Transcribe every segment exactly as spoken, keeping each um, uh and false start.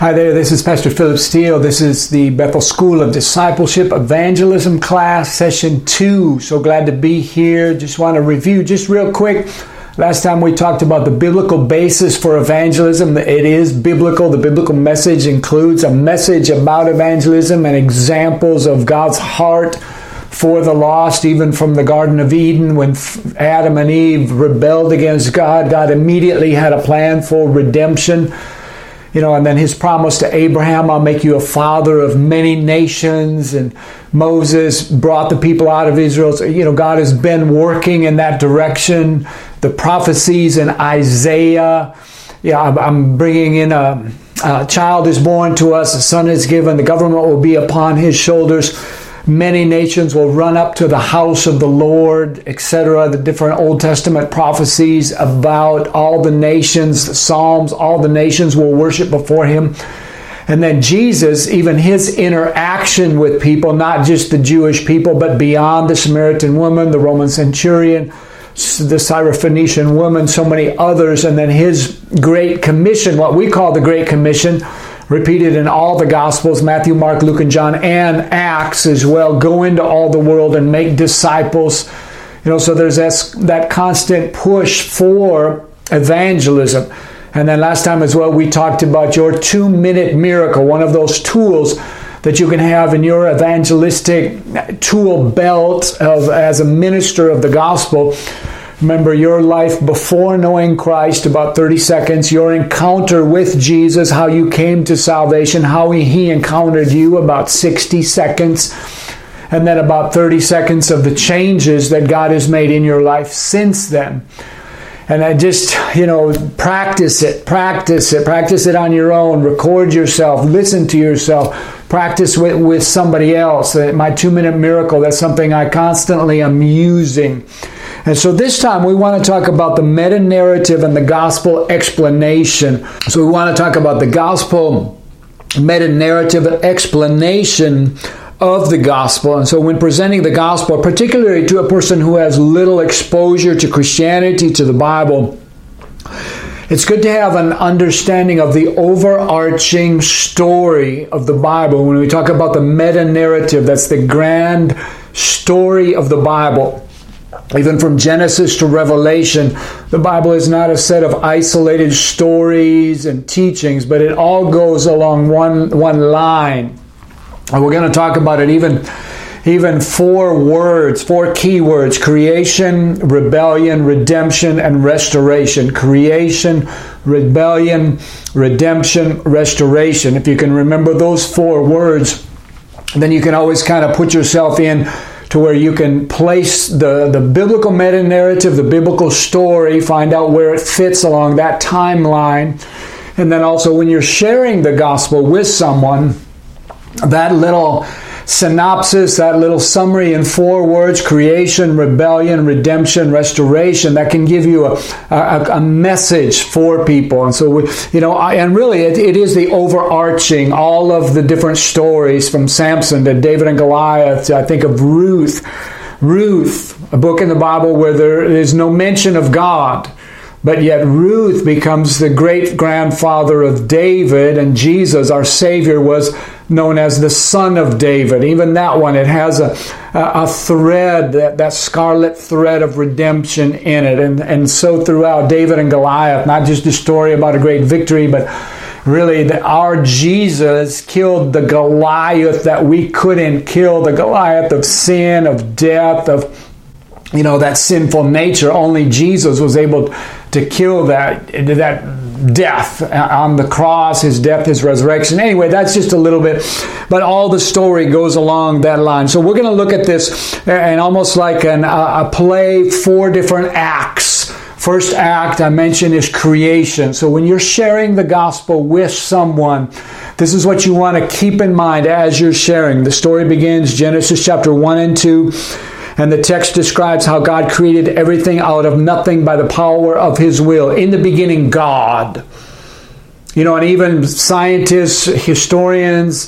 Hi there, this is Pastor Philip Steele. This is the Bethel School of Discipleship Evangelism class, session two. So glad to be here. Just want to review just real quick. Last time we talked about the biblical basis for evangelism. It is biblical. The biblical message includes a message about evangelism and examples of God's heart for the lost, even from the Garden of Eden when Adam and Eve rebelled against God. God immediately had a plan for redemption. You know, and then his promise to Abraham, I'll make you a father of many nations. And Moses brought the people out of Israel. So, you know, God has been working in that direction. The prophecies in Isaiah. Yeah, I'm bringing in a, a child is born to us. A son is given. The government will be upon his shoulders. Many nations will run up to the house of the Lord, et cetera. The different Old Testament prophecies about all the nations, the Psalms, all the nations will worship before him. And then Jesus, even his interaction with people, not just the Jewish people, but beyond the Samaritan woman, the Roman centurion, the Syrophoenician woman, so many others. And then his Great Commission, what we call the Great Commission, repeated in all the Gospels, Matthew, Mark, Luke, and John, and Acts as well. Go into all the world and make disciples. You know, so there's that, that constant push for evangelism. And then last time as well, we talked about your two-minute miracle, one of those tools that you can have in your evangelistic tool belt of as a minister of the gospel. Remember your life before knowing Christ, about thirty seconds. Your encounter with Jesus, how you came to salvation, how he, he encountered you, about sixty seconds. And then about thirty seconds of the changes that God has made in your life since then. And I just, you know, practice it, practice it, practice it on your own. Record yourself, listen to yourself, practice with, with somebody else. My two-minute miracle, that's something I constantly am using. And so this time we want to talk about the meta-narrative and the gospel explanation. So we want to talk about the gospel meta-narrative explanation of the gospel. And so when presenting the gospel, particularly to a person who has little exposure to Christianity, to the Bible, it's good to have an understanding of the overarching story of the Bible. When we talk about the meta-narrative, that's the grand story of the Bible. Even from Genesis to Revelation, the Bible is not a set of isolated stories and teachings, but it all goes along one, one line. And we're going to talk about it even, even four words, four key words: creation, rebellion, redemption, and restoration. Creation, rebellion, redemption, restoration. If you can remember those four words, then you can always kind of put yourself in to where you can place the, the biblical meta-narrative, the biblical story, find out where it fits along that timeline. And then also when you're sharing the gospel with someone, that little synopsis, that little summary in four words: creation, rebellion, redemption, restoration, that can give you a, a, a message for people. And so, we, you know, I, and really it, it is the overarching, all of the different stories from Samson to David and Goliath to, I think, of Ruth. Ruth, a book in the Bible where there is no mention of God, but yet Ruth becomes the great-grandfather of David, and Jesus, our Savior, was known as the Son of David. Even that one, it has a, a, a thread, that, that scarlet thread of redemption in it. And, and so throughout, David and Goliath, not just a story about a great victory, but really the, our Jesus killed the Goliath that we couldn't kill, the Goliath of sin, of death, of you know, that sinful nature. Only Jesus was able to kill that, that death on the cross, his death, his resurrection. Anyway, that's just a little bit, but all the story goes along that line. So we're going to look at this and almost like an, a play, four different acts. First act I mentioned is creation. So when you're sharing the gospel with someone, this is what you want to keep in mind as you're sharing. The story begins Genesis chapter one and two. And the text describes how God created everything out of nothing by the power of his will. In the beginning, God. You know, and even scientists, historians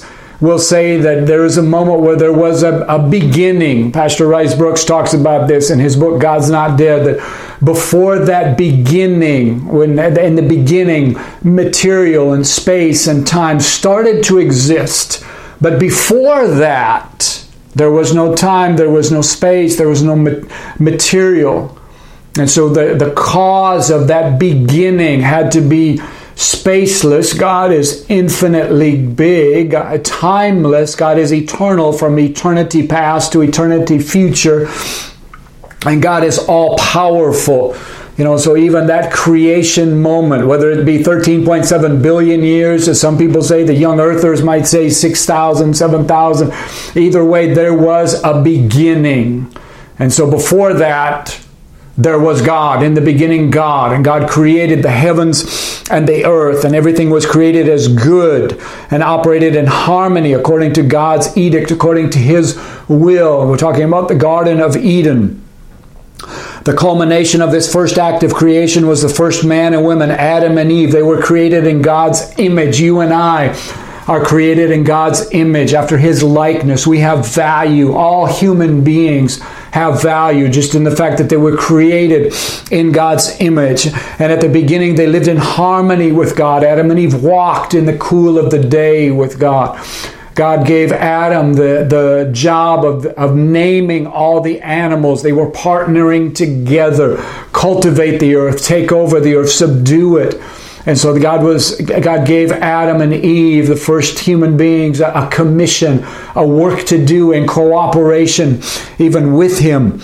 will say that there is a moment where there was a, a beginning. Pastor Rice Brooks talks about this in his book, God's Not Dead, that before that beginning, when in the beginning, material and space and time started to exist. But before that, there was no time, there was no space, there was no material. And so the, the cause of that beginning had to be spaceless. God is infinitely big, timeless. God is eternal, from eternity past to eternity future. And God is all powerful. You know, so even that creation moment, whether it be thirteen point seven billion years, as some people say, the young earthers might say six thousand, seven thousand. Either way, there was a beginning. And so before that, there was God. In the beginning, God. And God created the heavens and the earth. And everything was created as good and operated in harmony according to God's edict, according to His will. We're talking about the Garden of Eden. The culmination of this first act of creation was the first man and woman, Adam and Eve. They were created in God's image. You and I are created in God's image, after His likeness. We have value. All human beings have value just in the fact that they were created in God's image. And at the beginning, they lived in harmony with God. Adam and Eve walked in the cool of the day with God. God gave Adam the, the job of, of naming all the animals. They were partnering together. Cultivate the earth, take over the earth, subdue it. And so God was God gave Adam and Eve, the first human beings, a, a commission, a work to do in cooperation even with Him.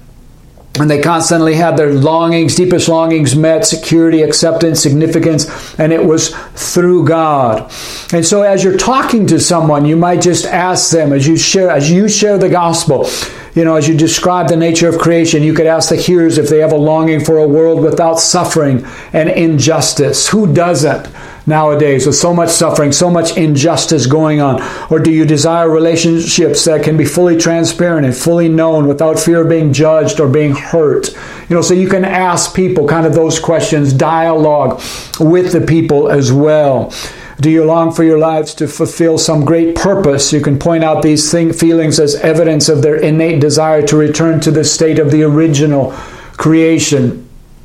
And they constantly had their longings, deepest longings met, security, acceptance, significance, and it was through God. And so as you're talking to someone, you might just ask them, as you share, as you share the gospel, you know, as you describe the nature of creation, you could ask the hearers if they have a longing for a world without suffering and injustice. Who doesn't nowadays, with so much suffering, so much injustice going on? Or do you desire relationships that can be fully transparent and fully known without fear of being judged or being hurt? You know, so you can ask people kind of those questions, dialogue with the people as well. Do you long for your lives to fulfill some great purpose? You can point out these thing, feelings as evidence of their innate desire to return to the state of the original creation.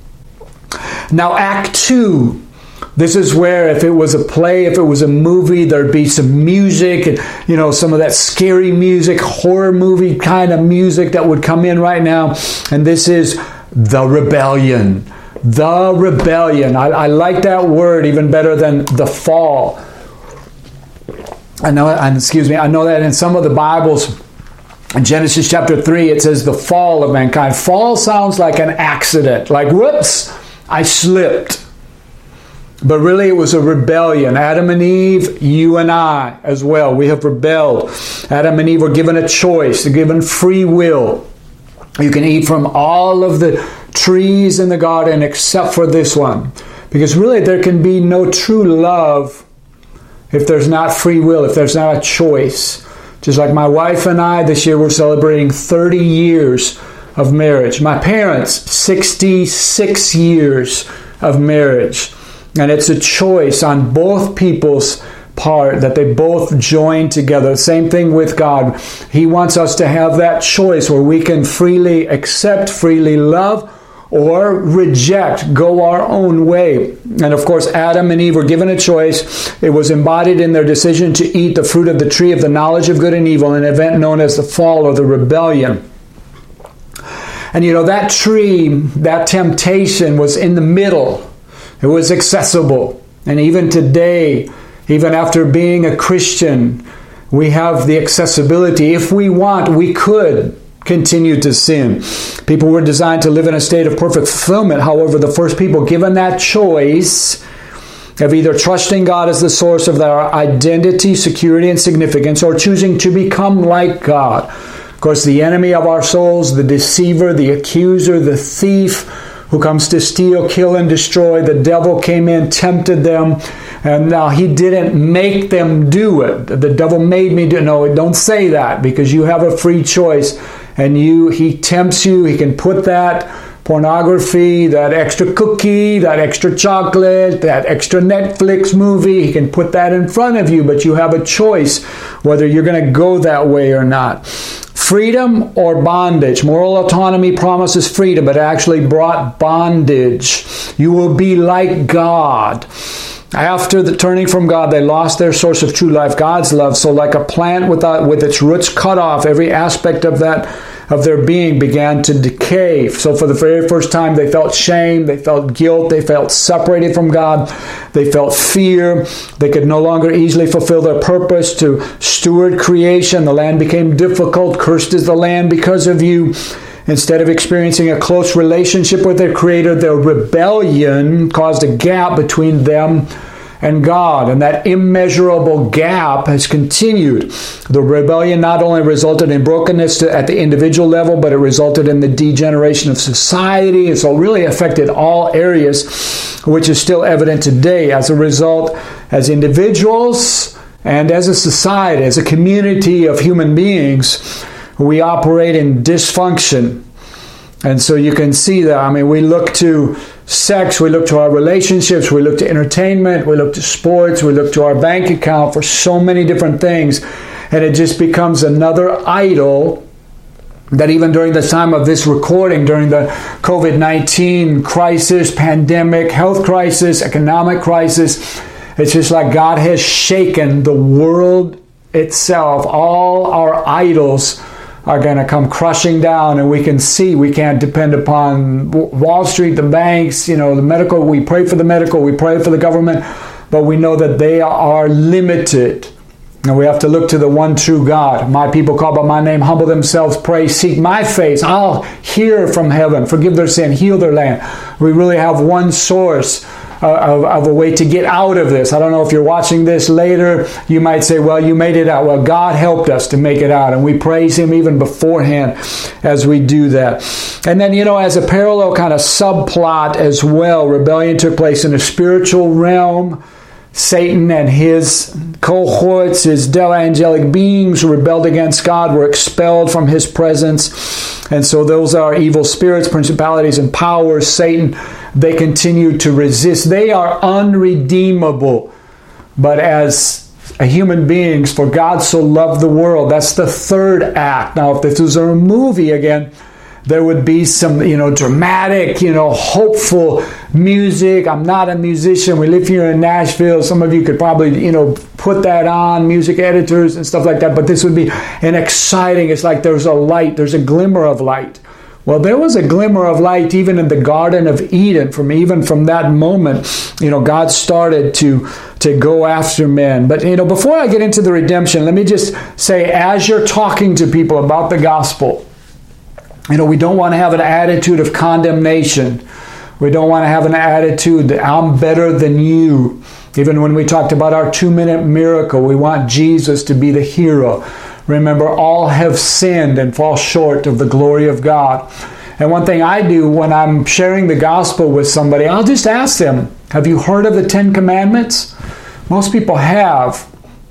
Now, Act two. This is where, if it was a play, if it was a movie, there'd be some music, and, you know, some of that scary music, horror movie kind of music that would come in right now. And this is the rebellion. The rebellion. I, I like that word even better than the fall. I know, and excuse me, I know that in some of the Bibles, in Genesis chapter three, it says the fall of mankind. Fall sounds like an accident, like, whoops, I slipped. But really it was a rebellion. Adam and Eve, you and I as well, we have rebelled. Adam and Eve were given a choice, they're given free will. You can eat from all of the trees in the garden except for this one. Because really there can be no true love if there's not free will, if there's not a choice. Just like my wife and I, this year we're celebrating thirty years of marriage. My parents, sixty-six years of marriage. And it's a choice on both people's part that they both join together. Same thing with God. He wants us to have that choice where we can freely accept, freely love, or reject, go our own way. And of course, Adam and Eve were given a choice. It was embodied in their decision to eat the fruit of the tree of the knowledge of good and evil, an event known as the fall or the rebellion. And you know, that tree, that temptation was in the middle. It was accessible. And even today, even after being a Christian, we have the accessibility. If we want, we could continue to sin. People were designed to live in a state of perfect fulfillment. However, the first people given that choice of either trusting God as the source of their identity, security, and significance, or choosing to become like God. Of course, the enemy of our souls, the deceiver, the accuser, the thief, who comes to steal, kill, and destroy. The devil came in, tempted them, and now he didn't make them do it. The devil made me do it. No, don't say that, because you have a free choice, and you he tempts you. He can put that pornography, that extra cookie, that extra chocolate, that extra Netflix movie. He can put that in front of you, but you have a choice whether you're going to go that way or not. Freedom or bondage. Moral autonomy promises freedom, but actually brought bondage. You will be like God. After the turning from God, they lost their source of true life, God's love. So like a plant without, with its roots cut off, every aspect of that of their being began to decay. So for the very first time, they felt shame, they felt guilt, they felt separated from God, they felt fear. They could no longer easily fulfill their purpose to steward creation. The land became difficult. Cursed is the land because of you. Instead of experiencing a close relationship with their Creator, their rebellion caused a gap between them and God, and that immeasurable gap has continued. The rebellion not only resulted in brokenness at the individual level, but it resulted in the degeneration of society, and so it really affected all areas, which is still evident today. As a result, as individuals and as a society, as a community of human beings, we operate in dysfunction. And so you can see that. I mean, we look to sex, we look to our relationships, we look to entertainment, we look to sports, we look to our bank account for so many different things. And it just becomes another idol that even during the time of this recording, during the covid nineteen crisis, pandemic, health crisis, economic crisis, it's just like God has shaken the world itself. All our idols are going to come crushing down, and we can see we can't depend upon Wall Street, the banks, you know, the medical. We pray for the medical, we pray for the government, but we know that they are limited. And we have to look to the one true God. My people called by my name humble themselves, pray, seek my face. I'll hear from heaven, forgive their sin, heal their land. We really have one source Of, of a way to get out of this. I don't know if you're watching this later, you might say, well, you made it out. Well, God helped us to make it out, and we praise Him even beforehand as we do that. And then, you know, as a parallel kind of subplot as well, rebellion took place in the spiritual realm. Satan and his cohorts, his angelic beings who rebelled against God, were expelled from His presence. And so those are evil spirits, principalities, and powers. Satan, they continue to resist. They are unredeemable. But as human beings, for God so loved the world, that's the third act. Now, if this was a movie again, there would be some, you know, dramatic, you know, hopeful music. I'm not a musician. We live here in Nashville. Some of you could probably, you know, put that on, music editors and stuff like that. But this would be an exciting, it's like there's a light, there's a glimmer of light. Well, there was a glimmer of light even in the Garden of Eden. From even from that moment, you know, God started to, to go after men. But, you know, before I get into the redemption, let me just say, as you're talking to people about the gospel, you know, we don't want to have an attitude of condemnation. We don't want to have an attitude that I'm better than you. Even when we talked about our two-minute miracle, we want Jesus to be the hero. Remember, all have sinned and fall short of the glory of God. And one thing I do when I'm sharing the gospel with somebody, I'll just ask them, have you heard of the Ten Commandments? Most people have.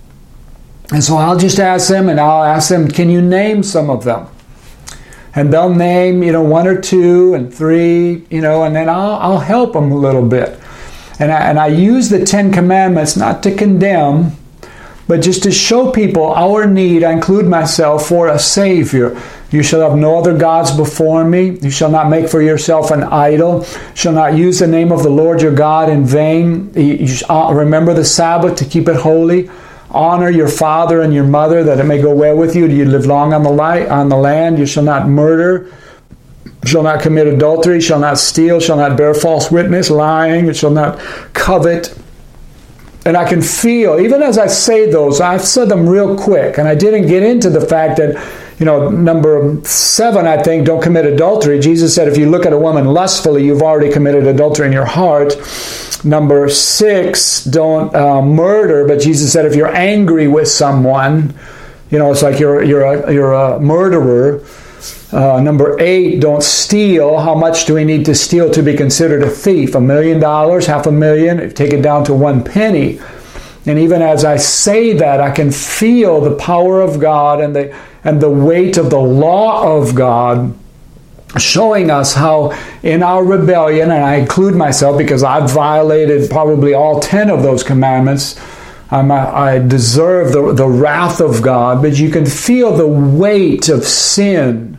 And so I'll just ask them, and I'll ask them, can you name some of them? And they'll name, you know, one or two and three, you know, and then I'll, I'll help them a little bit. And I, and I use the Ten Commandments not to condemn, but just to show people our need, I include myself, for a Savior. You shall have no other gods before me. You shall not make for yourself an idol. You shall not use the name of the Lord your God in vain. You shall remember the Sabbath to keep it holy. Honor your father and your mother, that it may go well with you. Do you live long on the light, on the land? You shall not murder. Shall not commit adultery. Shall not steal. Shall not bear false witness, lying. Shall not covet. And I can feel, even as I say those, I've said them real quick, and I didn't get into the fact that, you know, number seven, I think, don't commit adultery. Jesus said if you look at a woman lustfully, you've already committed adultery in your heart. Number six, don't uh, murder. But Jesus said if you're angry with someone, you know, it's like you're you're a, you're a murderer. Uh, number eight, don't steal. How much do we need to steal to be considered a thief? A million dollars, half a million? Take it down to one penny. And even as I say that, I can feel the power of God and the and the weight of the law of God showing us how in our rebellion, and I include myself because I've violated probably all ten of those commandments, I'm, I deserve the, the wrath of God, but you can feel the weight of sin.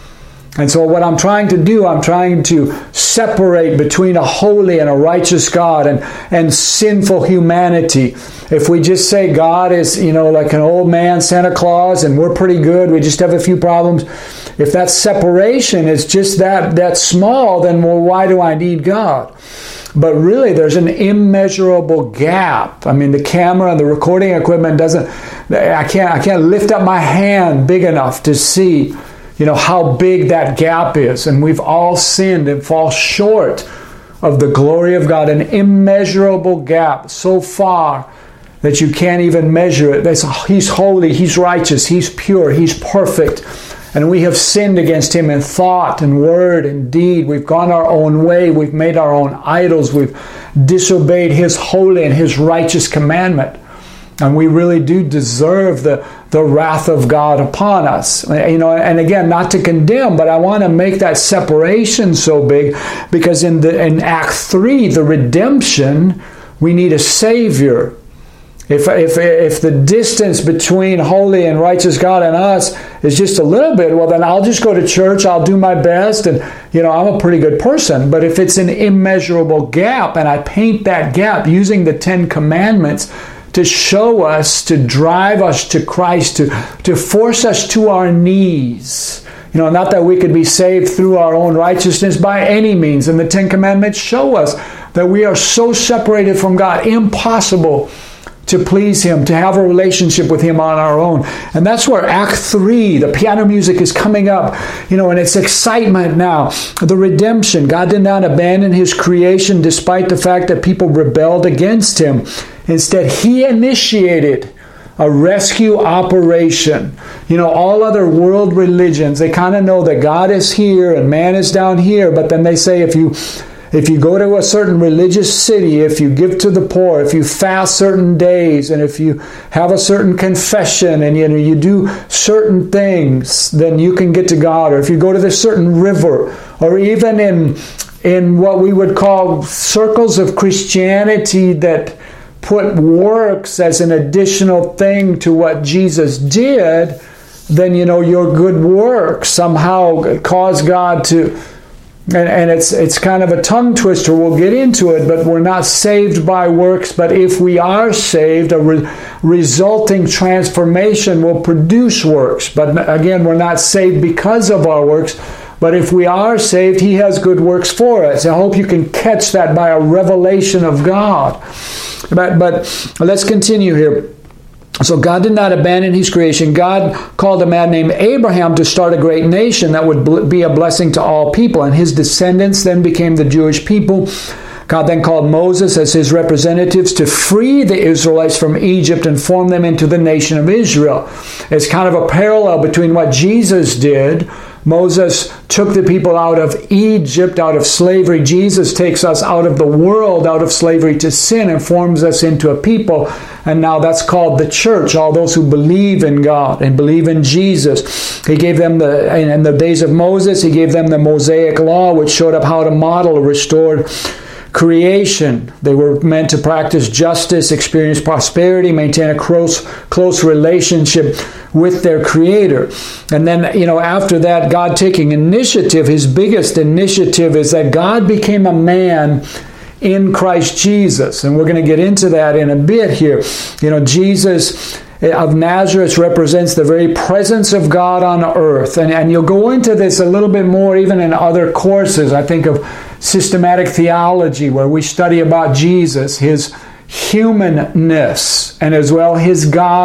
And so what I'm trying to do, I'm trying to separate between a holy and a righteous God and, and sinful humanity. If we just say God is, you know, like an old man Santa Claus and we're pretty good, we just have a few problems. If that separation is just that, that small, then well, why do I need God? But really, there's an immeasurable gap. I mean, the camera and the recording equipment doesn't, I can't, I can't lift up my hand big enough to see, you know, how big that gap is. And we've all sinned and fall short of the glory of God. An immeasurable gap so far that you can't even measure it. That's, He's holy, He's righteous, He's pure, He's perfect. And we have sinned against Him in thought and word and deed. We've gone our own way. We've made our own idols. We've disobeyed His holy and His righteous commandment. And we really do deserve the, the wrath of God upon us. You know, and again, not to condemn, but I want to make that separation so big because in the in Act three, the redemption, we need a Savior. If, if, if the distance between holy and righteous God and us is just a little bit, well, then I'll just go to church, I'll do my best, and, you know, I'm a pretty good person. But if it's an immeasurable gap, and I paint that gap using the Ten Commandments to show us, to drive us to Christ, to, to force us to our knees. You know, not that we could be saved through our own righteousness by any means. And the Ten Commandments show us that we are so separated from God, impossible to please Him, to have a relationship with Him on our own. And that's where Act three, the piano music is coming up, you know, and it's excitement now. The redemption. God did not abandon His creation despite the fact that people rebelled against Him. Instead, He initiated a rescue operation. You know, all other world religions, they kind of know that God is here and man is down here, but then they say if you If you go to a certain religious city, if you give to the poor, if you fast certain days, and if you have a certain confession, and you know you do certain things, then you can get to God. Or if you go to this certain river, or even in in what we would call circles of Christianity that put works as an additional thing to what Jesus did, then you know your good works somehow cause God to. And, and it's it's kind of a tongue twister. We'll get into it, but we're not saved by works. But if we are saved, a re- resulting transformation will produce works. But again, we're not saved because of our works. But if we are saved, He has good works for us. I hope you can catch that by a revelation of God. But, but let's continue here. So God did not abandon His creation. God called a man named Abraham to start a great nation that would be a blessing to all people. And his descendants then became the Jewish people. God then called Moses as His representatives to free the Israelites from Egypt and form them into the nation of Israel. It's kind of a parallel between what Jesus did. Moses took the people out of Egypt, out of slavery. Jesus takes us out of the world, out of slavery to sin, and forms us into a people. And now that's called the church, all those who believe in God and believe in Jesus. He gave them the, in the days of Moses, He gave them the Mosaic law, which showed up how to model a restored creation. They were meant to practice justice, experience prosperity, maintain a close, close relationship with their Creator. And then, you know, after that, God taking initiative, His biggest initiative is that God became a man in Christ Jesus. And we're going to get into that in a bit here. You know, Jesus of Nazareth represents the very presence of God on earth. And, and you'll go into this a little bit more even in other courses. I think of systematic theology, where we study about Jesus, His humanness, and as well His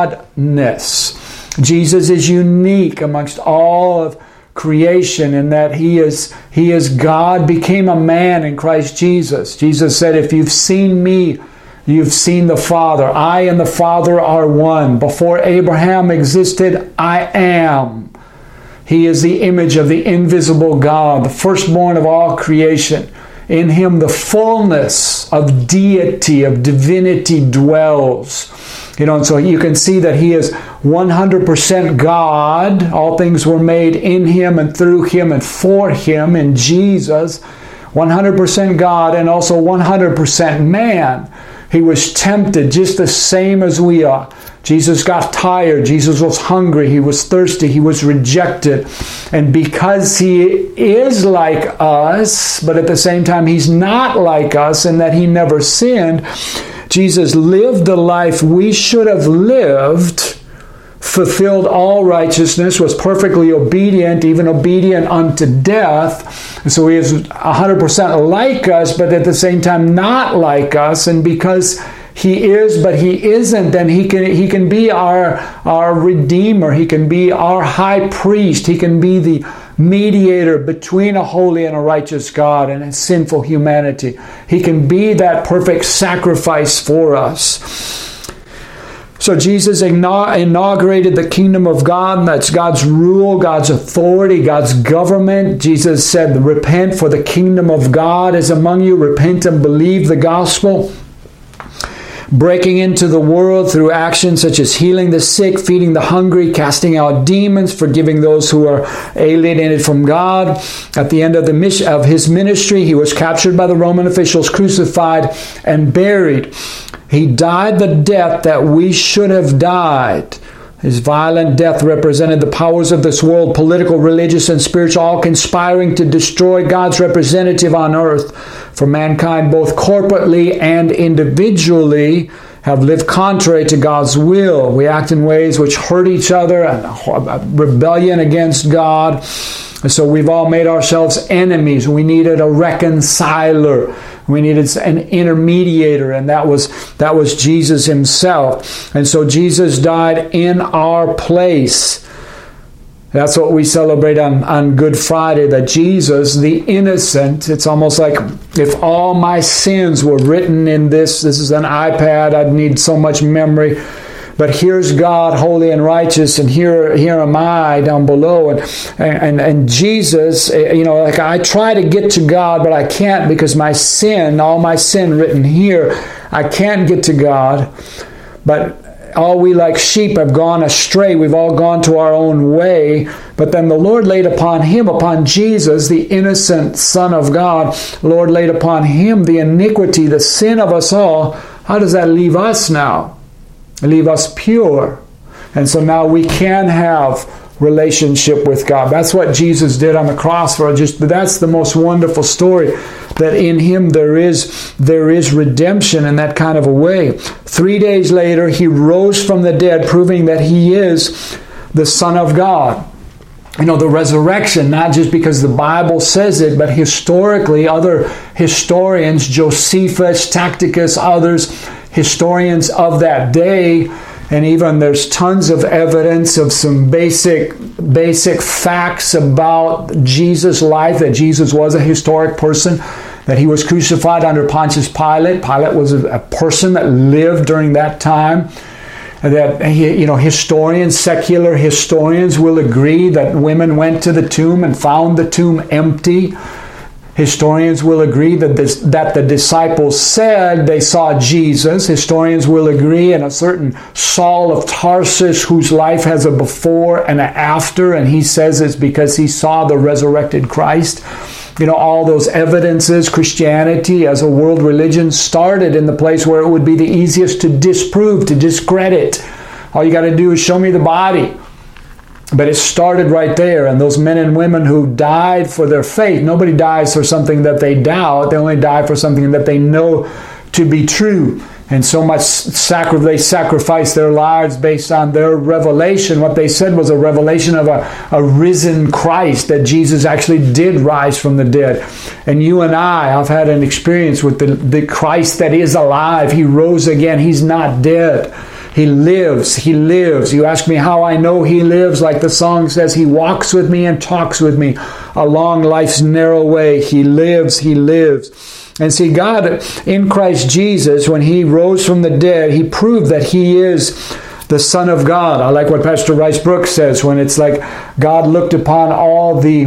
godness. Jesus is unique amongst all of creation in that He is He is God, became a man in Christ Jesus. Jesus said, if you've seen me, you've seen the Father. I and the Father are one. Before Abraham existed, I am. He is the image of the invisible God, the firstborn of all creation. In him the fullness of deity, of divinity dwells. You know, and so you can see that he is one hundred percent God. All things were made in him and through him and for him in Jesus. one hundred percent God and also one hundred percent man. He was tempted just the same as we are. Jesus got tired. Jesus was hungry. He was thirsty. He was rejected. And because he is like us, but at the same time he's not like us in that he never sinned, Jesus lived the life we should have lived, fulfilled all righteousness, was perfectly obedient, even obedient unto death. And so he is one hundred percent like us, but at the same time not like us. And because he is, but he isn't, then he can he can be our, our Redeemer. He can be our high priest. He can be the mediator between a holy and a righteous God and a sinful humanity. He can be that perfect sacrifice for us. So Jesus inaugurated the kingdom of God. That's God's rule, God's authority, God's government. Jesus said, repent, for the kingdom of God is among you. Repent and believe the gospel. Breaking into the world through actions such as healing the sick, feeding the hungry, casting out demons, forgiving those who are alienated from God. At the end of the mission, of his ministry, he was captured by the Roman officials, crucified, and buried. He died the death that we should have died. His violent death represented the powers of this world, political, religious, and spiritual, all conspiring to destroy God's representative on earth. For mankind, both corporately and individually, have lived contrary to God's will. We act in ways which hurt each other, and rebellion against God. And so we've all made ourselves enemies. We needed a reconciler. We needed an intermediator, and that was that was Jesus himself. And so Jesus died in our place. That's what we celebrate on, on Good Friday, that Jesus, the innocent, it's almost like if all my sins were written in this, this is an iPad, I'd need so much memory. But here's God, holy and righteous, and here, here am I down below. And, and, and Jesus, you know, like I try to get to God, but I can't because my sin, all my sin written here, I can't get to God. But all we like sheep have gone astray. We've all gone to our own way. But then the Lord laid upon him, upon Jesus, the innocent Son of God, Lord laid upon him the iniquity, the sin of us all. How does that leave us now? Leave us pure. And so now we can have relationship with God. That's what Jesus did on the cross for us. Just that's the most wonderful story, that in him there is there is redemption in that kind of a way. Three days later, he rose from the dead, proving that he is the Son of God. You know, the resurrection, not just because the Bible says it, but historically, other historians, Josephus, Tacitus, others, historians of that day, and even there's tons of evidence of some basic basic facts about Jesus' life, that Jesus was a historic person, that he was crucified under Pontius Pilate. Pilate was a, a person that lived during that time. That, you know, historians, secular historians will agree that women went to the tomb and found the tomb empty. Historians will agree that this, that the disciples said they saw Jesus. Historians will agree in a certain Saul of Tarsus whose life has a before and an after, and he says it's because he saw the resurrected Christ. You know, all those evidences, Christianity as a world religion started in the place where it would be the easiest to disprove, to discredit. All you got to do is show me the body. But it started right there, and those men and women who died for their faith, nobody dies for something that they doubt, they only die for something that they know to be true. And so much sacri- they sacrificed their lives based on their revelation. What they said was a revelation of a, a risen Christ, that Jesus actually did rise from the dead. And you and I, I've had an experience with the, the Christ that is alive. He rose again. He's not dead. He lives. He lives. You ask me how I know he lives, like the song says, he walks with me and talks with me along life's narrow way. He lives. He lives. And see, God in Christ Jesus, when he rose from the dead, he proved that he is the Son of God. I like what Pastor Rice Brooks says when it's like God looked upon all the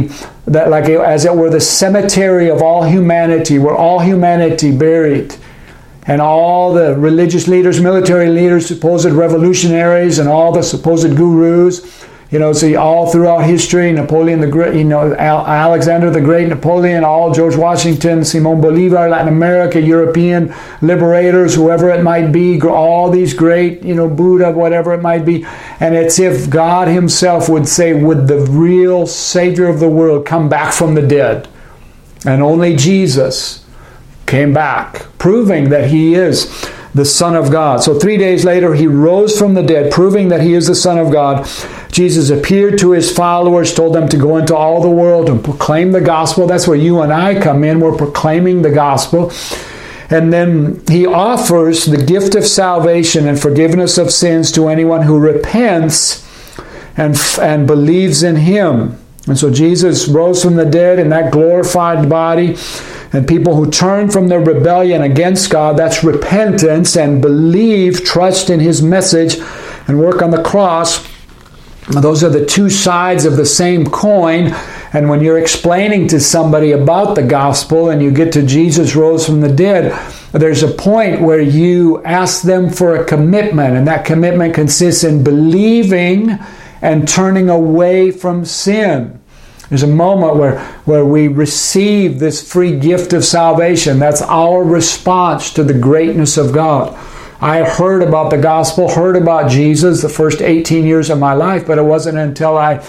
that like as it were the cemetery of all humanity, where all humanity buried. And all the religious leaders, military leaders, supposed revolutionaries, and all the supposed gurus, you know, see all throughout history, Napoleon the Great, you know, Alexander the Great, Napoleon, all George Washington, Simon Bolivar, Latin America, European liberators, whoever it might be, all these great, you know, Buddha, whatever it might be. And it's if God himself would say, would the real Savior of the world come back from the dead? And only Jesus came back, proving that he is the Son of God. So three days later, he rose from the dead, proving that he is the Son of God. Jesus appeared to his followers, told them to go into all the world and proclaim the gospel. That's where you and I come in. We're proclaiming the gospel. And then he offers the gift of salvation and forgiveness of sins to anyone who repents and, and believes in him. And so Jesus rose from the dead in that glorified body. And people who turn from their rebellion against God, that's repentance, and believe, trust in his message, and work on the cross. Those are the two sides of the same coin. And when you're explaining to somebody about the gospel and you get to Jesus rose from the dead, there's a point where you ask them for a commitment. And that commitment consists in believing and turning away from sin. There's a moment where, where we receive this free gift of salvation. That's our response to the greatness of God. I heard about the gospel, heard about Jesus the first eighteen years of my life, but it wasn't until I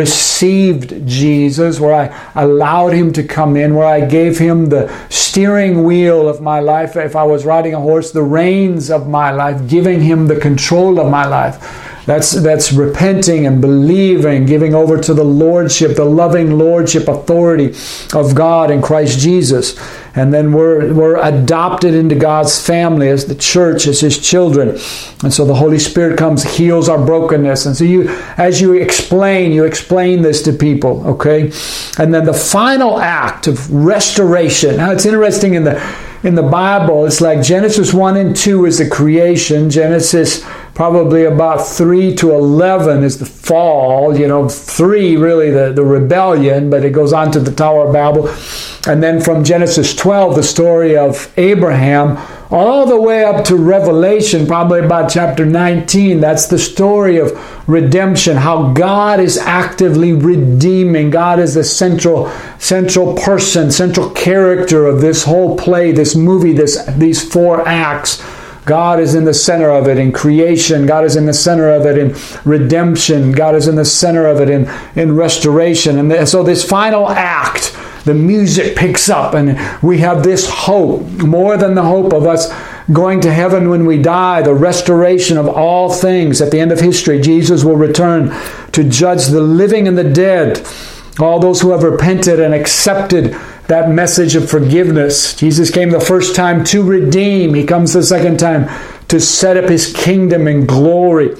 received Jesus, where I allowed him to come in, where I gave him the steering wheel of my life. If I was riding a horse, the reins of my life, giving him the control of my life. That's that's repenting and believing, giving over to the lordship, the loving lordship authority of God in Christ Jesus. And then we're we're adopted into God's family as the church, as his children. And so the Holy Spirit comes, heals our brokenness. And so you, as you explain, you explain this to people, okay? And then the final act of restoration. Now it's interesting in the in the Bible, it's like Genesis one and two is the creation. Genesis probably about three to eleven is the fall. You know, three really the, the rebellion, but it goes on to the Tower of Babel. And then from Genesis twelve, the story of Abraham, all the way up to Revelation, probably about chapter nineteen. That's the story of redemption, how God is actively redeeming. God is the central central person, central character of this whole play, this movie, this these four acts. God is in the center of it in creation. God is in the center of it in redemption. God is in the center of it in, in restoration. And so this final act, the music picks up, and we have this hope, more than the hope of us going to heaven when we die, the restoration of all things. At the end of history, Jesus will return to judge the living and the dead, all those who have repented and accepted that message of forgiveness. Jesus came the first time to redeem. He comes the second time to set up his kingdom in glory.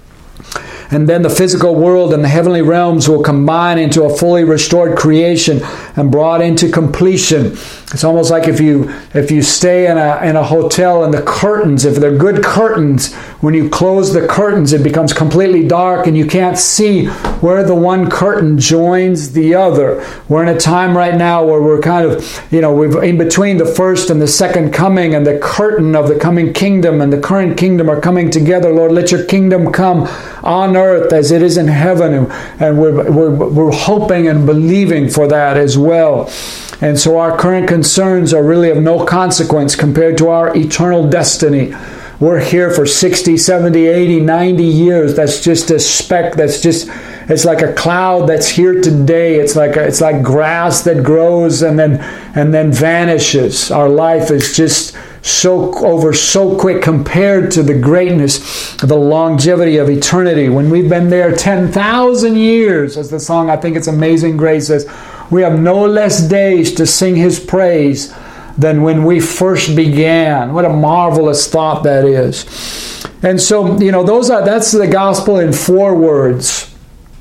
And then the physical world and the heavenly realms will combine into a fully restored creation and brought into completion. It's almost like if you if you stay in a in a hotel and the curtains, if they're good curtains, when you close the curtains, it becomes completely dark and you can't see where the one curtain joins the other. We're in a time right now where we're kind of, you know, we're in between the first and the second coming, and the curtain of the coming kingdom and the current kingdom are coming together. Lord, let your kingdom come on earth as it is in heaven, and, and we're, we're, we're hoping and believing for that as well. And so our current concerns are really of no consequence compared to our eternal destiny. We're here for sixty, seventy, eighty, ninety years. That's just a speck. That's just, it's like a cloud that's here today. It's like a, it's like grass that grows and then and then vanishes. Our life is just so over so quick compared to the greatness, the longevity of eternity. When we've been there ten thousand years, as the song, I think it's Amazing Grace says, we have no less days to sing his praise than when we first began. What a marvelous thought that is. And so, you know, those are that's the gospel in four words: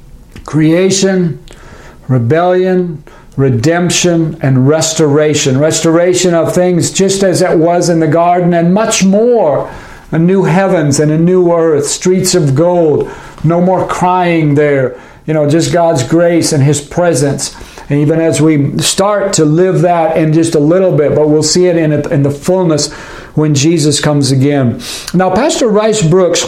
creation, rebellion, redemption, and restoration. Restoration of things just as it was in the garden, and much more. A new heavens and a new earth, streets of gold, no more crying there. You know, just God's grace and his presence. And even as we start to live that in just a little bit, but we'll see it in, it, in the fullness when Jesus comes again. Now, Pastor Rice Brooks,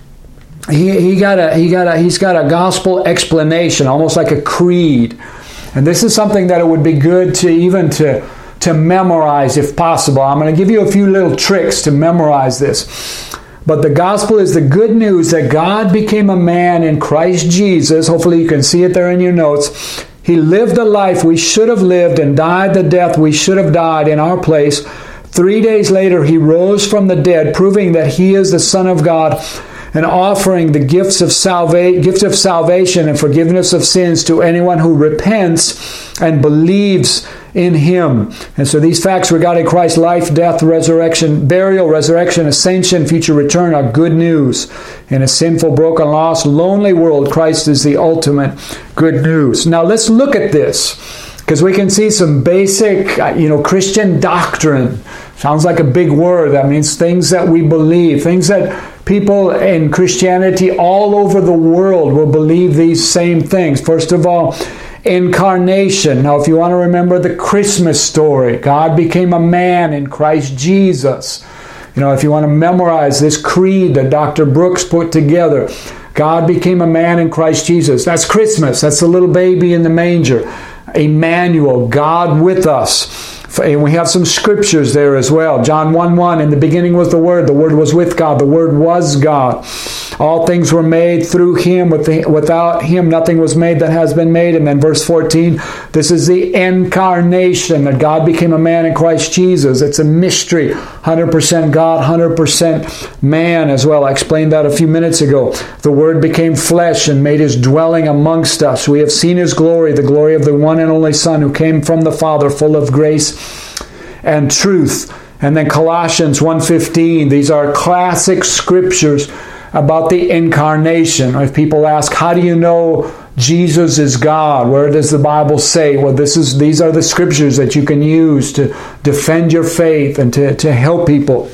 he, he got a, he got a, he's got a gospel explanation, almost like a creed. And this is something that it would be good to even to, to memorize if possible. I'm going to give you a few little tricks to memorize this. But the gospel is the good news that God became a man in Christ Jesus. Hopefully you can see it there in your notes. He lived the life we should have lived and died the death we should have died in our place. Three days later, he rose from the dead, proving that he is the Son of God and offering the gifts of salva- gift of salvation and forgiveness of sins to anyone who repents and believes in him. And so these facts regarding Christ's life, death, resurrection, burial, resurrection, ascension, future return are good news. In a sinful, broken, lost, lonely world, Christ is the ultimate good news. Now let's look at this, because we can see some basic, you know, Christian doctrine. Sounds like a big word. That means things that we believe, things that people in Christianity all over the world will believe these same things. First of all, incarnation. Now, if you want to remember the Christmas story, God became a man in Christ Jesus. You know, if you want to memorize this creed that Doctor Brooks put together, God became a man in Christ Jesus. That's Christmas. That's the little baby in the manger. Emmanuel, God with us. And we have some scriptures there as well. John one one, in the beginning was the Word. The Word was with God. The Word was God. All things were made through Him. Without Him, nothing was made that has been made. And then verse fourteen, this is the incarnation, that God became a man in Christ Jesus. It's a mystery. one hundred percent God, one hundred percent man as well. I explained that a few minutes ago. The Word became flesh and made His dwelling amongst us. We have seen His glory, the glory of the one and only Son who came from the Father, full of grace and truth. And then Colossians one fifteen, these are classic scriptures about the incarnation. If people ask, how do you know Jesus is God? Where does the Bible say? Well, this is these are the scriptures that you can use to defend your faith and to, to help people.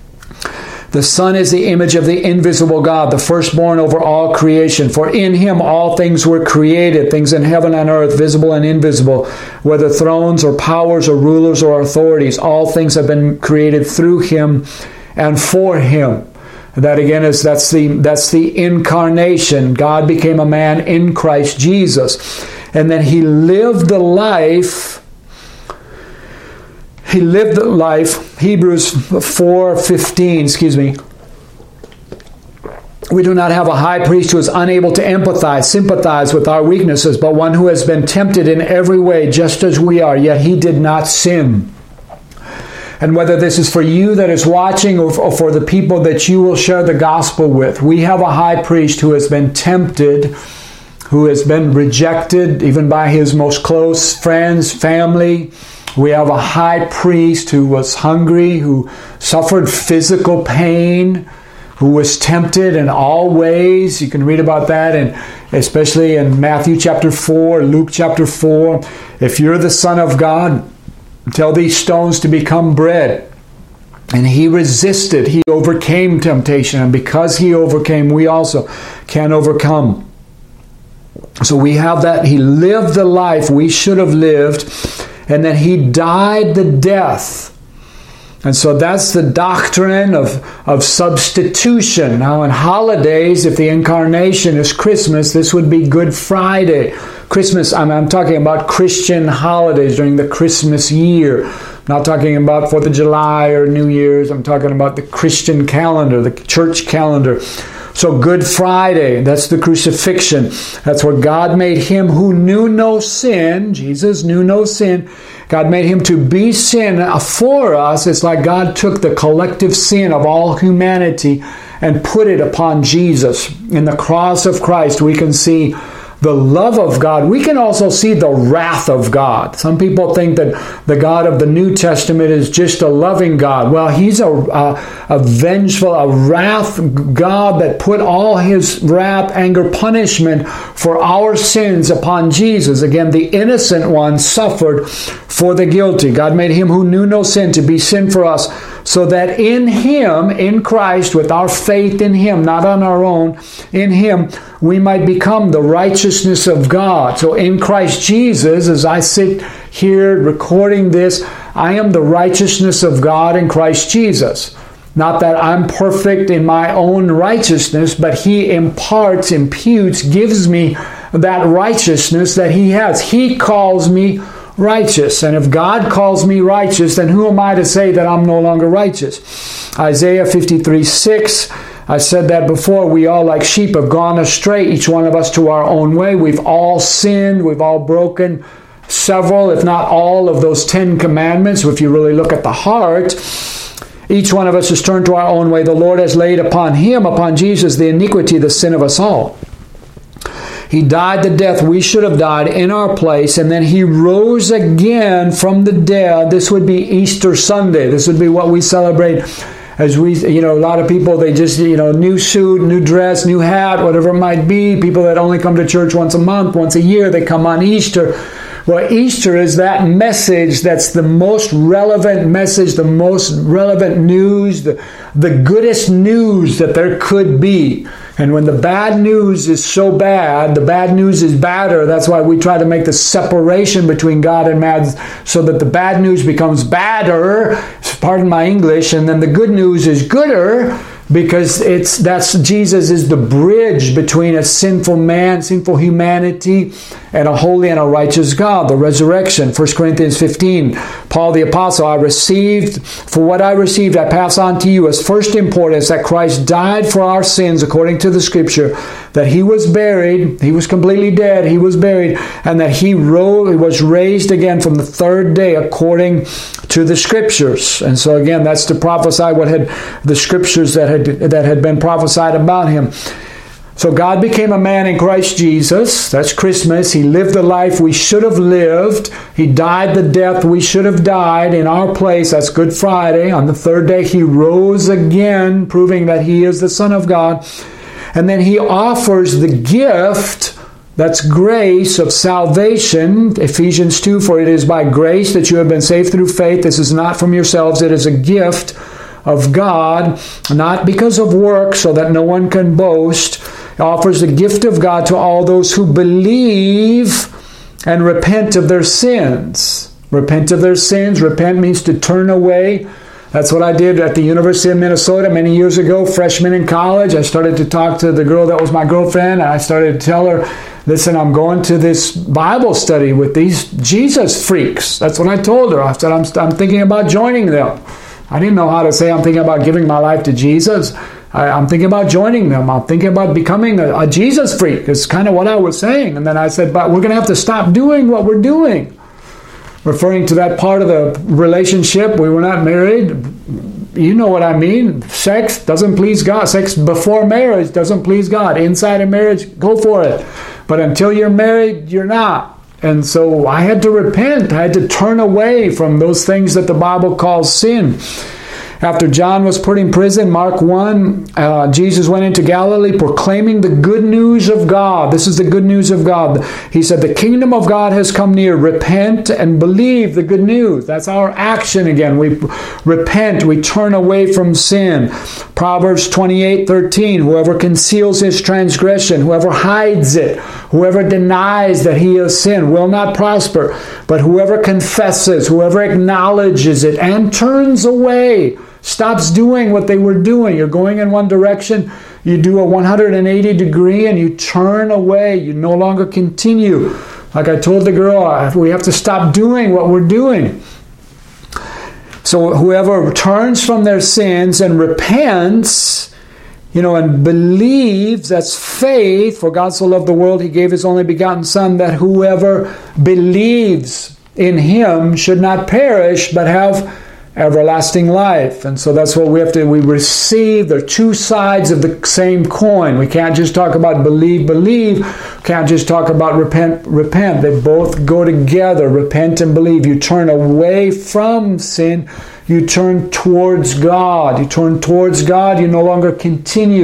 The Son is the image of the invisible God, the firstborn over all creation. For in Him all things were created, things in heaven and earth, visible and invisible, whether thrones or powers or rulers or authorities. All things have been created through Him and for Him. That again is that's the that's the incarnation. God became a man in Christ Jesus. And then He lived the life He lived the life, Hebrews four fifteen, excuse me. We do not have a high priest who is unable to empathize, sympathize with our weaknesses, but one who has been tempted in every way, just as we are, yet He did not sin. And whether this is for you that is watching or for the people that you will share the gospel with, we have a high priest who has been tempted, who has been rejected even by his most close friends, family. We have a high priest who was hungry, who suffered physical pain, who was tempted in all ways. You can read about that, and especially in Matthew chapter four, Luke chapter four. If you're the Son of God, tell these stones to become bread. And He resisted. He overcame temptation. And because He overcame, we also can overcome. So we have that. He lived the life we should have lived. And then He died the death. And so that's the doctrine of, of substitution. Now in holidays, if the incarnation is Christmas, this would be Good Friday. Christmas, I'm, I'm talking about Christian holidays during the Christmas year. I'm not talking about fourth of July or New Year's. I'm talking about the Christian calendar, the church calendar. So Good Friday, that's the crucifixion. That's where God made Him who knew no sin. Jesus knew no sin. God made Him to be sin for us. It's like God took the collective sin of all humanity and put it upon Jesus. In the cross of Christ, we can see the love of God. We can also see the wrath of God. Some people think that the God of the New Testament is just a loving God. Well, He's a, a, a vengeful, a wrath God that put all His wrath, anger, punishment for our sins upon Jesus. Again, the innocent one suffered for the guilty. God made Him who knew no sin to be sin for us, so that in Him, in Christ, with our faith in Him, not on our own, in Him, we might become the righteousness of God. So in Christ Jesus, as I sit here recording this, I am the righteousness of God in Christ Jesus. Not that I'm perfect in my own righteousness, but He imparts, imputes, gives me that righteousness that He has. He calls me righteous. And if God calls me righteous, then who am I to say that I'm no longer righteous? Isaiah fifty-three six, I said that before, we all like sheep have gone astray, each one of us to our own way. We've all sinned. We've all broken several, if not all, of those Ten Commandments. If you really look at the heart, each one of us has turned to our own way. The Lord has laid upon Him, upon Jesus, the iniquity, the sin of us all. He died the death we should have died in our place, and then He rose again from the dead. This would be Easter Sunday. This would be what we celebrate as we, you know, a lot of people, they just, you know, new suit, new dress, new hat, whatever it might be. People that only come to church once a month, once a year, they come on Easter. Well, Easter is that message that's the most relevant message, the most relevant news, the, the goodest news that there could be. And when the bad news is so bad, the bad news is badder. That's why we try to make the separation between God and man, so that the bad news becomes badder, pardon my English, and then the good news is gooder, because it's that's Jesus is the bridge between a sinful man, sinful humanity, and a holy and a righteous God, the resurrection. First Corinthians fifteen, Paul the Apostle, I received, for what I received I pass on to you as first importance, that Christ died for our sins according to the Scripture, that He was buried, He was completely dead, He was buried, and that He rose, He was raised again from the third day according to the Scriptures. And so again, that's to prophesy what had the Scriptures that had that had been prophesied about Him. So God became a man in Christ Jesus. That's Christmas. He lived the life we should have lived. He died the death we should have died in our place. That's Good Friday. On the third day, He rose again, proving that He is the Son of God. And then He offers the gift, that's grace, of salvation. Ephesians two, for it is by grace that you have been saved through faith. This is not from yourselves. It is a gift of God, not because of works, so that no one can boast. It offers the gift of God to all those who believe and repent of their sins. Repent of their sins. Repent means to turn away. That's what I did at the University of Minnesota many years ago, freshman in college. I started to talk to the girl that was my girlfriend, and I started to tell her, listen, I'm going to this Bible study with these Jesus freaks. That's what I told her. I said, I'm, I'm thinking about joining them. I didn't know how to say I'm thinking about giving my life to Jesus. I, I'm thinking about joining them. I'm thinking about becoming a, a Jesus freak. It's kind of what I was saying. And then I said, but we're going to have to stop doing what we're doing. Referring to that part of the relationship, we were not married. You know what I mean. Sex doesn't please God. Sex before marriage doesn't please God. Inside of marriage, go for it. But until you're married, you're not. And so I had to repent. I had to turn away from those things that the Bible calls sin. After John was put in prison, Mark one, uh, Jesus went into Galilee proclaiming the good news of God. This is the good news of God. He said, the kingdom of God has come near. Repent and believe the good news. That's our action again. We repent. We turn away from sin. Proverbs twenty-eight thirteen, whoever conceals his transgression, whoever hides it, whoever denies that he has sinned will not prosper. But whoever confesses, whoever acknowledges it and turns away, stops doing what they were doing. You're going in one direction, you do a one hundred eighty degree and you turn away. You no longer continue. Like I told the girl, we have to stop doing what we're doing. So whoever turns from their sins and repents, you know, and believes, that's faith. For God so loved the world, He gave His only begotten Son, that whoever believes in Him should not perish, but have everlasting life. And so that's what we have to, we receive. There are two sides of the same coin. We can't just talk about believe, believe. We can't just talk about repent, repent. They both go together. Repent and believe. You turn away from sin. You turn towards God. You turn towards God. You no longer continue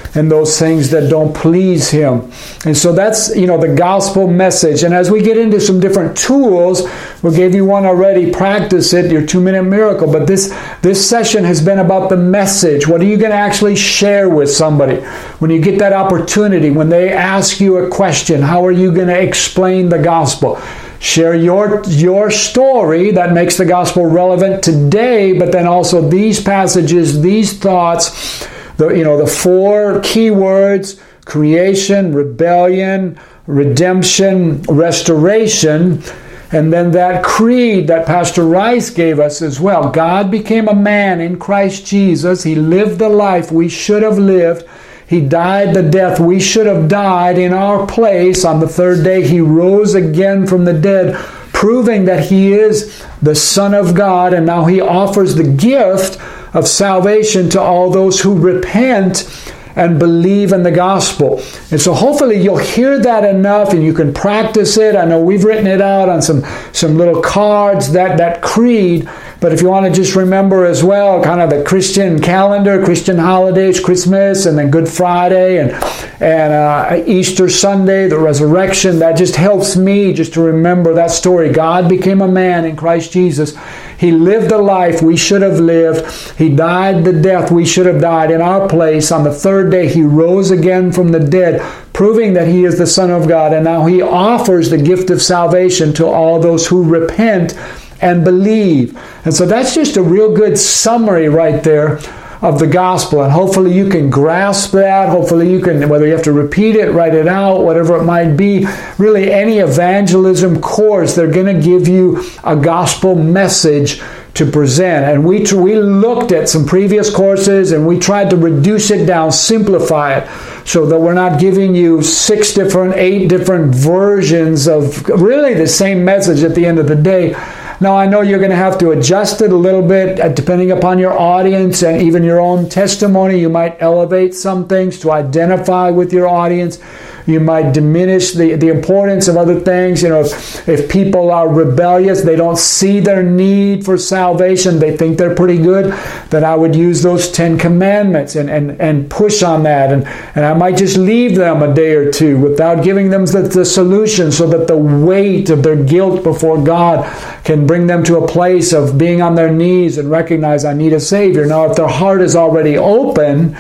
and those things that don't please Him. And so that's, you know, the gospel message. And as we get into some different tools, we gave you one already, practice it, your two-minute miracle. But this, this session has been about the message. What are you going to actually share with somebody? When you get that opportunity, when they ask you a question, how are you going to explain the gospel? Share your, your story that makes the gospel relevant today, but then also these passages, these thoughts, the, you know, the four key words: creation, rebellion, redemption, restoration, and then that creed that Pastor Rice gave us as well. God became a man in Christ Jesus. He lived the life we should have lived. He died the death we should have died in our place. On the third day, He rose again from the dead, proving that He is the Son of God, and now He offers the gift of salvation to all those who repent and believe in the gospel. And so hopefully you'll hear that enough and you can practice it. I know we've written it out on some, some little cards, that, that creed. But if you want to just remember as well, kind of the Christian calendar, Christian holidays, Christmas, and then Good Friday, and and uh, Easter Sunday, the resurrection, that just helps me just to remember that story. God became a man in Christ Jesus. He lived the life we should have lived. He died the death we should have died in our place. On the third day, He rose again from the dead, proving that He is the Son of God. And now He offers the gift of salvation to all those who repent and believe. And so that's just a real good summary right there of the gospel. And hopefully you can grasp that. Hopefully you can, whether you have to repeat it, write it out, whatever it might be. Really, any evangelism course, they're going to give you a gospel message to present. And we we looked at some previous courses and we tried to reduce it down, simplify it, so that we're not giving you six different, eight different versions of really the same message at the end of the day. Now, I know you're going to have to adjust it a little bit depending upon your audience and even your own testimony. You might elevate some things to identify with your audience. You might diminish the, the importance of other things. You know, if, if people are rebellious, they don't see their need for salvation, they think they're pretty good, then I would use those Ten Commandments and, and, and push on that. And, and I might just leave them a day or two without giving them the, the solution, so that the weight of their guilt before God can bring them to a place of being on their knees and recognize, I need a Savior. Now, if their heart is already open,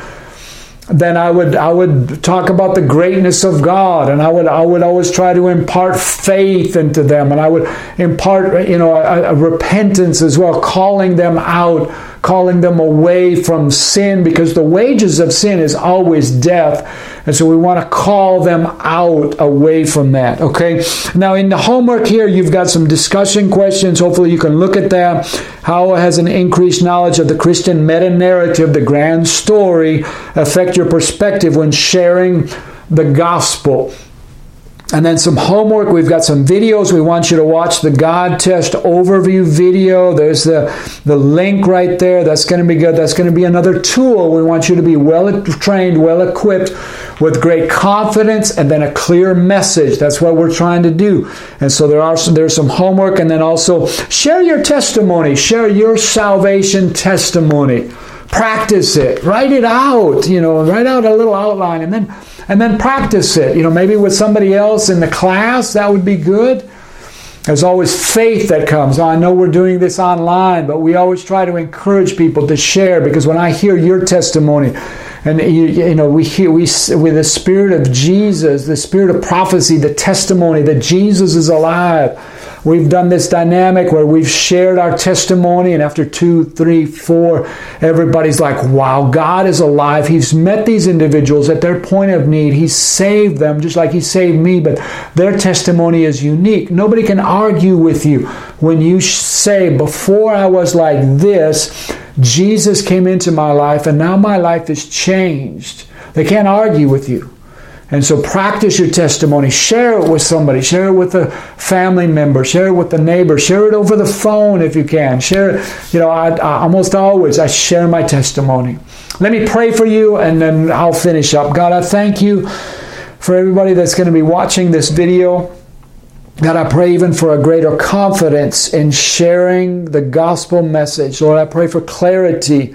then I would I would talk about the greatness of God, and I would I would always try to impart faith into them, and I would impart you know a, a repentance as well, calling them out, calling them away from sin, because the wages of sin is always death, and so we want to call them out away from that. Okay. Now in the homework here, you've got some discussion questions. Hopefully you can look at that. How has an increased knowledge of the Christian meta-narrative, the grand story, affect your perspective when sharing the gospel? And then some homework. We've got some videos. We want you to watch the God Test overview video. There's the, the link right there. That's going to be good. That's going to be another tool. We want you to be well trained, well equipped, with great confidence, and then a clear message. That's what we're trying to do. And so there are some, there's some homework. And then also share your testimony. Share your salvation testimony. Practice it. Write it out. You know, write out a little outline, and then and then practice it. You know, maybe with somebody else in the class, that would be good. There's always faith that comes. Now, I know we're doing this online, but we always try to encourage people to share, because when I hear your testimony, and you, you know, we hear we with the Spirit of Jesus, the Spirit of prophecy, the testimony that Jesus is alive. We've done this dynamic where we've shared our testimony, and after two, three, four, everybody's like, wow, God is alive. He's met these individuals at their point of need. He's saved them just like He saved me, but their testimony is unique. Nobody can argue with you when you say, before I was like this, Jesus came into my life, and now my life is changed. They can't argue with you. And so practice your testimony. Share it with somebody. Share it with a family member. Share it with the neighbor. Share it over the phone if you can. Share it. You know, I, I almost always I share my testimony. Let me pray for you, and then I'll finish up. God, I thank you for everybody that's going to be watching this video. God, I pray even for a greater confidence in sharing the gospel message. Lord, I pray for clarity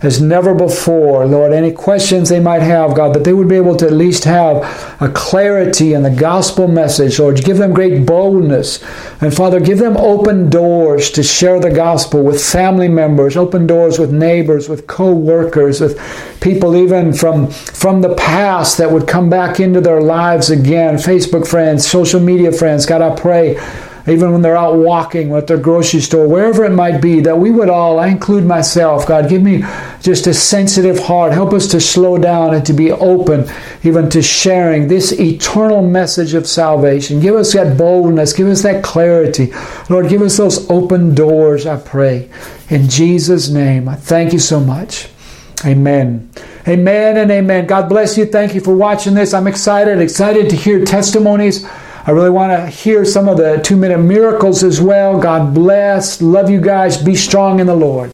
as never before. Lord, any questions they might have, God, that they would be able to at least have a clarity in the gospel message. Lord, give them great boldness. And Father, give them open doors to share the gospel with family members, open doors with neighbors, with co-workers, with people even from, from the past that would come back into their lives again, Facebook friends, social media friends. God, I pray, even when they're out walking at their grocery store, wherever it might be, that we would all, I include myself, God, give me just a sensitive heart. Help us to slow down and to be open even to sharing this eternal message of salvation. Give us that boldness. Give us that clarity. Lord, give us those open doors, I pray. In Jesus' name, I thank you so much. Amen. Amen and amen. God bless you. Thank you for watching this. I'm excited, excited to hear testimonies. I really want to hear some of the two-minute miracles as well. God bless. Love you guys. Be strong in the Lord.